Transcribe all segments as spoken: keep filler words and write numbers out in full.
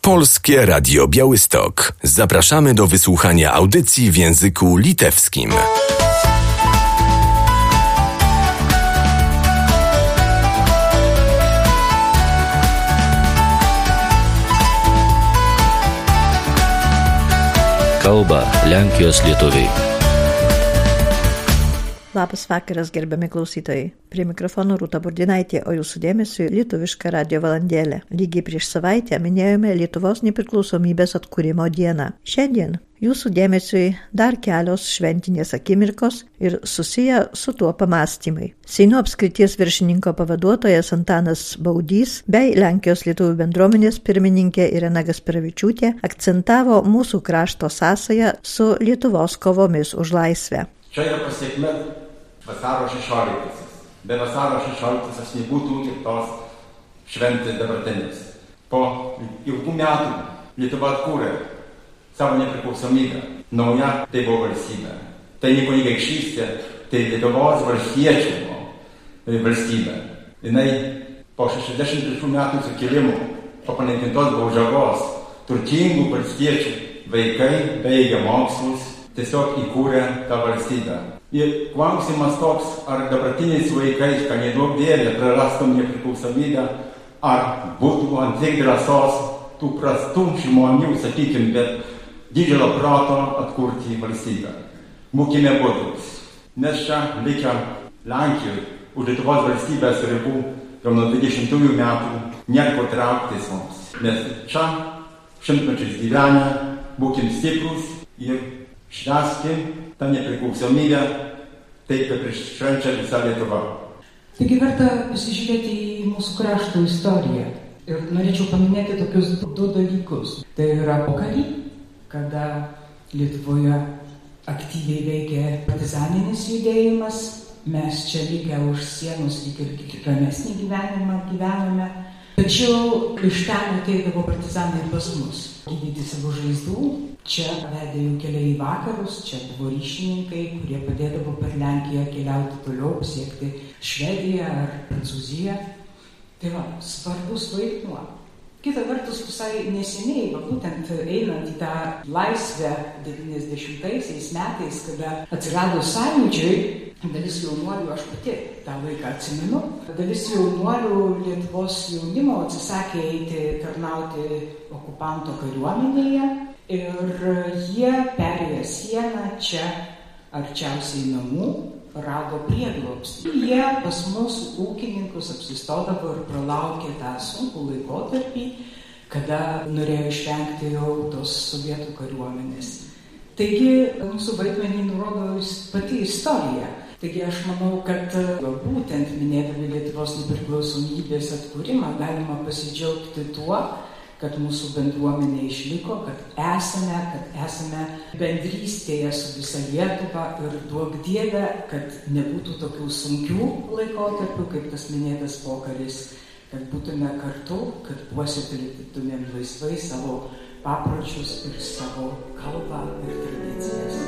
Polskie Radio Białystok. Zapraszamy do wysłuchania audycji w języku litewskim. Kalba Lenkijos lietuviai. Labas vakaras, gerbiami klausytojai. Prie mikrofono Rūta Burdinaitė, o jūsų dėmesiu lietuviška radio valandėlė. Lygiai prieš savaitę minėjome Lietuvos nepriklausomybės atkūrimo dieną. Šiandien jūsų dėmesiui dar kelios šventinės akimirkos ir susiję su tuo pamastymai. Seino apskrities viršininko pavaduotojas Antanas Baudys bei Lenkijos lietuvių bendruomenės pirmininkė Irena Gasperavičiūtė akcentavo mūsų krašto sąsają su Lietuvos kovomis už laisvę. Čia yra pasiekme vasaro šešioliktosios. Be vasaro šešioliktosios nebūtų ir tos šventės dabartinės. Po ilgų metų Lietuva atkūrė savo nepriklausomybę. Nauja tai buvo valstybė. Tai ne kunigaikštystė, tai Lietuvos valstiečių valstybė. Jinai po šešiasdešimt trečių metų sukilimų, po panaikintos baudžiavos, turtingų valstiečių vaikai baigė mokslus, tiesiog įkūrė tą valstybę. Ir klausimas toks, ar dabartiniais vaikais, kad nedaug dėlė, prarastum nepriklausomybę, ar būtų ant tiek drąsos tų prastų žmonių, sakykim, bet didelio proto atkurti valstybę. Būkime budrūs, nes čia likę Lenkijoje už Lietuvos valstybės ribų jau nuo dvidešimtųjų metų nieko trauktis mums. Nes čia šimtmečiais gyvenę, būkim stiprus ir švęskim tą nepriklausomybę, taip kaip švenčia visa Lietuva. Taigi verta pasižiūrėti į mūsų krašto istoriją. Ir norėčiau paminėti tokius du dalykus. Tai yra pokarį, kada Lietuvoje aktyviai veikė partizaninis judėjimas. Mes čia likę už sienos lyg ir ramesnį gyvenimą gyvenome. Tačiau iš ten ateidavo partizanai pas mus gydyti savo žaizdų. Čia vedė jų keliai į vakarus, čia buvo ryšininkai, kurie padėdavo per Lenkiją keliauti toliau, pasiekti Švediją ar Prancūziją. Tai va, svarbus vaidmuo. Kita vertus, visai neseniai, va, būtent einant į tą laisvę devyniasdešimtaisiais metais, kada atsirado sąjūdžiai, dalis jaunuolių, aš pati tą laiką atsimenu, dalis jaunuolių Lietuvos jaunimo atsisakė eiti tarnauti okupanto kariuomenėje. Ir jie perėję sieną čia arčiausiai namų rado prieglobstį. Jie pas mus ūkininkus apsistodavo ir pralaukė tą sunkų laikotarpį, kada norėjo išvengti jau tos sovietų kariuomenės. Taigi mūsų vaidmenį nurodo pati istorija. Taigi aš manau, kad būtent minėdami Lietuvos nepriklausomybės atkūrimą galima pasidžiaugti tuo, kad mūsų bendruomenė išliko, kad esame, kad esame bendrystėje su visa Lietuva ir duok Dieve, kad nebūtų tokių sunkių laikotarpių, kaip tas minėtas pokaris, kad būtume kartu, kad puoselėtumėm laisvai savo papročius ir savo kalbą ir tradicijas.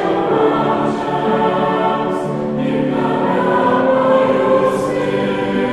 Thank you.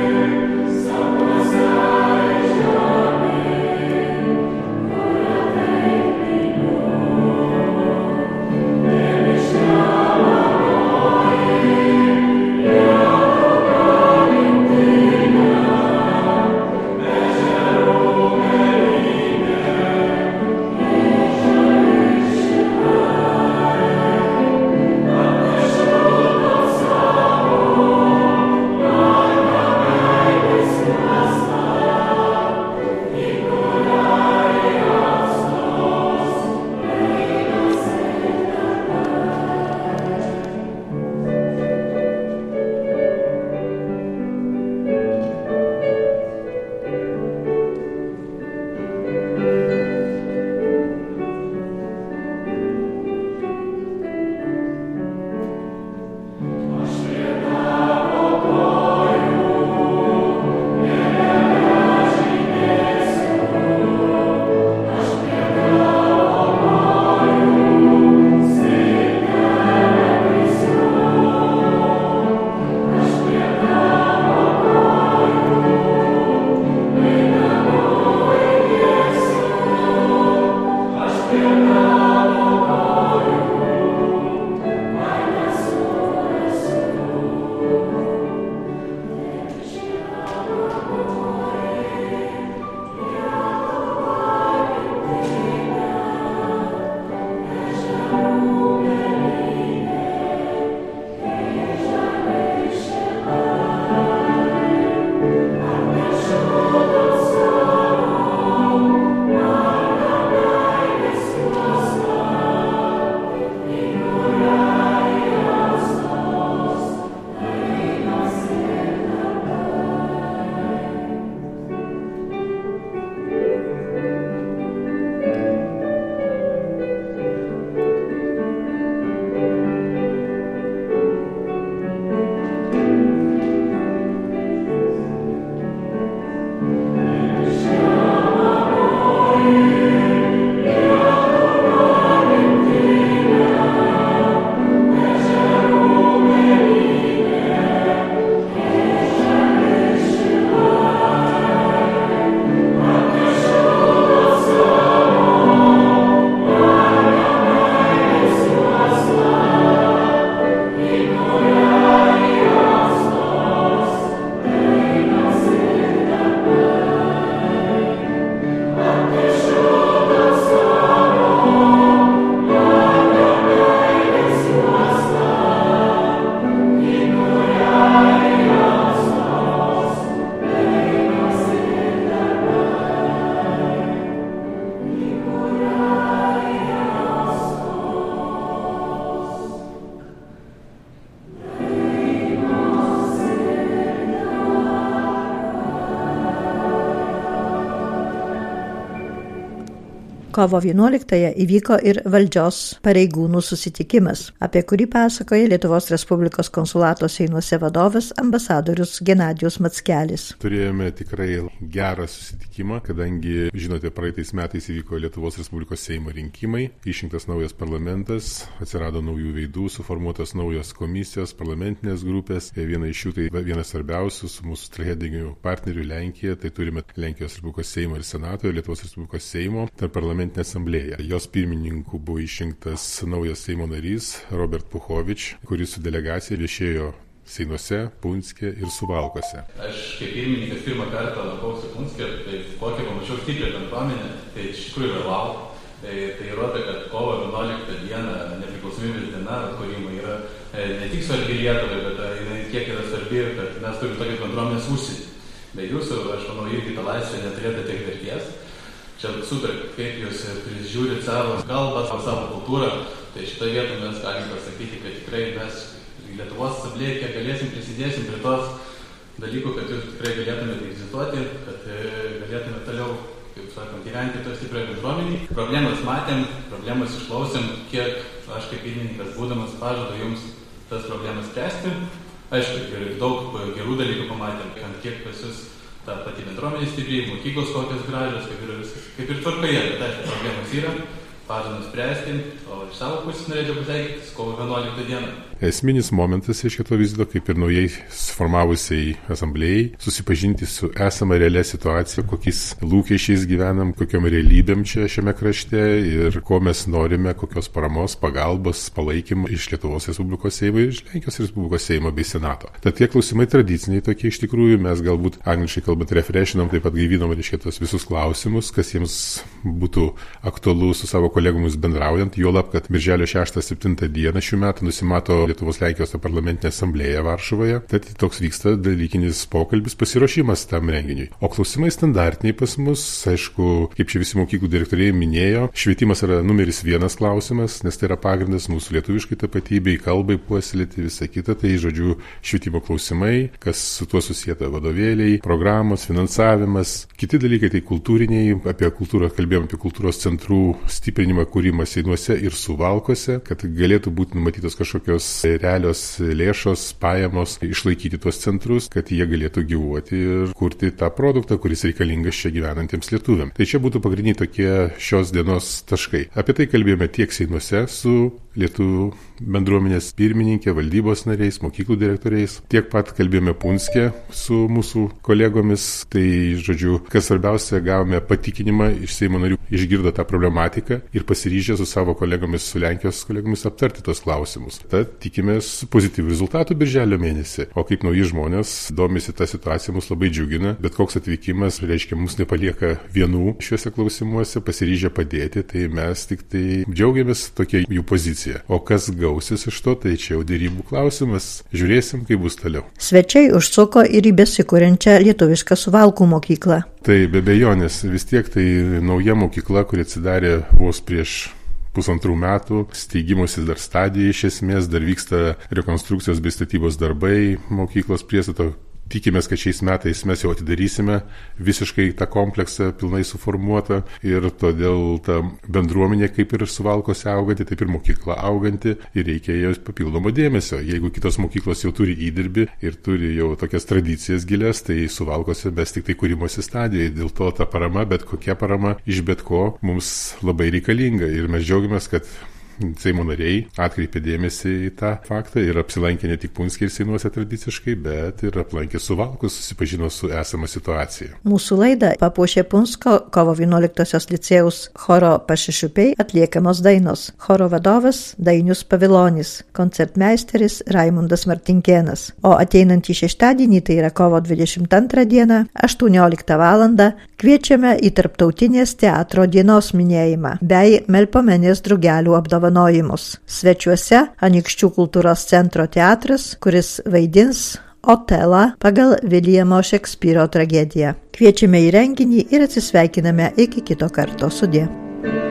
Kovo vienuoliktąją įvyko ir valdžios pareigūnų susitikimas, apie kurį pasakoja Lietuvos Respublikos konsulato Seinuose vadovas ambasadorius Genadijus Mackelis. Turėjome tikrai gerą susitikimą, kadangi, žinote, praeitais metais įvyko Lietuvos Respublikos Seimo rinkimai, išrinktas naujas parlamentas, atsirado naujų veidų, suformuotos naujos komisijos, parlamentinės grupės. Viena iš jų tai vienas svarbiausių su mūsų strateginiu partneriu Lenkija, tai turime Lenkijos Respublikos Seimo ir Senato ir Lietuvos Respublikos Seimo tarp parlamentinė asamblėja. Jos pirmininku buvo išrinktas naujas Seimo narys Robert Puchovič, kuris su delegacija viešėjo Seinuose, Punske ir Suvalkose. Aš kaip pirmininkas pirmą kartą lankausi Punske, tai kokią pamačiau stiprią bendruomenę, tai iš tikrųjų yra wow. Tai, tai rodo, kad kovo vienuoliktą dieną nepriklausomybės diena atkūrimo yra e, ne tik svarbi Lietuvai, bet jinai kiek yra svarbi, kad mes turime tokias bendruomenės užsienį. Be jūsų, aš manau, irgi tą laisvę neturėtų tiek verties. Čia super, kaip jūs prižiūrit savo kalbą, savo kultūrą, tai šitoje vietoje mes galim pasakyti, kad tikrai mes Lietuvos asamblėje kiek galėsim prisidėsim prie tos dalykų, kad jūs tikrai galėtumėte egzistuoti, kad galėtumėte toliau, kaip sakant, gyventi to stipriai bendruomenį. Problemas matėm, problemas išklausėm, kiek aš kaip pirmininkas būdamas pažadu jums tas problemas spręsti. Aišku, ir daug gerų dalykų pamatėm, kiek pas jūs ta pati bendruomenė stipriai, mokyklos kokios gražios, kaip ir viskas, kaip ir tvarkoje, bet aišku, problemas yra, pažadu spręsti, o iš savo pusės norėčiau pasakyti, kovo vienuoliktą dieną. Esminis momentas iš šito vizito, kaip ir naujai suformavusiai asamblėjai, susipažinti su esama realia situacija, kokiais lūkesčiais gyvenam, kokiom realybėm čia šiame krašte ir ko mes norime, kokios paramos, pagalbos, palaikymo iš Lietuvos Respublikos Seimo ir iš Lenkijos Respublikos Seimo bei Senato. Tad tie klausimai tradiciniai tokie iš tikrųjų, mes galbūt angliškai kalbant refreshinom, taip pat gaivinom reiškia tos visus klausimus, kas jiems būtų aktualu su savo kolegomis bendraujant, juolab, kad birželio šeštą septintą dieną šių metų nusimato Lietuvos Lenkijos parlamentinė asamblėja Varšuvoje. Tad toks vyksta dalykinis pokalbis, pasiruošimas tam renginiui. O klausimai standartiniai pas mus, aišku, kaip čia visi mokyklų direktoriai minėjo, švietimas yra numeris vienas klausimas, nes tai yra pagrindas mūsų lietuviškai tapatybei, kalbai puoselėti, visa kita. Tai, žodžiu, švietimo klausimai, kas su tuo susijęta vadovėliai, programos, finansavimas, kiti dalykai, tai kultūriniai, apie kultūrą kalbėjom, apie kultūros centrų stiprinimą, kūrimą Seinuose ir Suvalkose, kad galėtų būti numatytos kažkokios realios lėšos, pajamos, išlaikyti tuos centrus, kad jie galėtų gyvuoti ir kurti tą produktą, kuris reikalingas čia gyvenantiems lietuviam. Tai čia būtų pagrindiniai tokie šios dienos taškai. Apie tai kalbėjome tiek Seinuose su lietuvių bendruomenės pirmininkė, valdybos nariais, mokyklų direktoriais, tiek pat kalbėjome Punske su mūsų kolegomis. Tai, žodžiu, kas svarbiausia, gavome patikinimą iš Seimo narių, išgirdo tą problematiką ir pasiryžę su savo kolegomis, su Lenkijos kolegomis aptarti tos klausimus. Tad tikimės pozityvių rezultatų birželio mėnesį. O kaip nauji žmonės domisi tą situaciją, mus labai džiugina. Bet koks atvykimas, reiškia, mus nepalieka vienų šiuose klausimuose, pasiryžę padėti, tai mes tik tai džiaugiamės tokia jų pozicija. O kas gausis iš to, tai čia jau dėrybų klausimas. Žiūrėsim, kaip bus toliau. Svečiai užsuko ir į besikūrenčią lietuvišką Suvalkų mokyklą. Tai be abejonės, vis tiek tai nauja mokykla, kuri atsidarė vos prieš pusantrų metų, steigimosi dar stadija iš esmės, dar vyksta rekonstrukcijos bei statybos darbai mokyklos priestato. Tikimės, kad šiais metais mes jau atidarysime visiškai tą kompleksą pilnai suformuotą ir todėl ta bendruomenė kaip ir Suvalkose auganti, taip ir mokykla auganti ir reikia jos papildomo dėmesio. Jeigu kitos mokyklos jau turi įdirbį ir turi jau tokias tradicijas gilias, tai Suvalkose mes tik tai kūrimosi stadijoje. Dėl to ta parama, bet kokia parama iš bet ko mums labai reikalinga ir mes džiaugiamės, kad Seimo nariai atkreipė dėmesį į tą faktą ir apsilankė ne tik Punske ir Seinuose tradiciškai, bet ir aplankė Suvalkus, susipažino su esama situacija. Mūsų laidą papuošė Punsko kovo vienuoliktosios licėjaus choro Pašišupiai atliekamos dainos. Choro vadovas Dainius Pavilonis, koncertmeisteris Raimundas Martinkėnas. O ateinantį šeštadienį, tai yra kovo dvidešimt antrą dieną, aštuonioliktą valandą, kviečiame į Tarptautinės teatro dienos minėjimą bei Melpomenės drugelių apdovanojimus. Svečiuose Anykščių kultūros centro teatras, kuris vaidins Otelą pagal Viljamo Šekspyro tragediją. Kviečiame į renginį ir atsisveikiname iki kito karto. Sudie.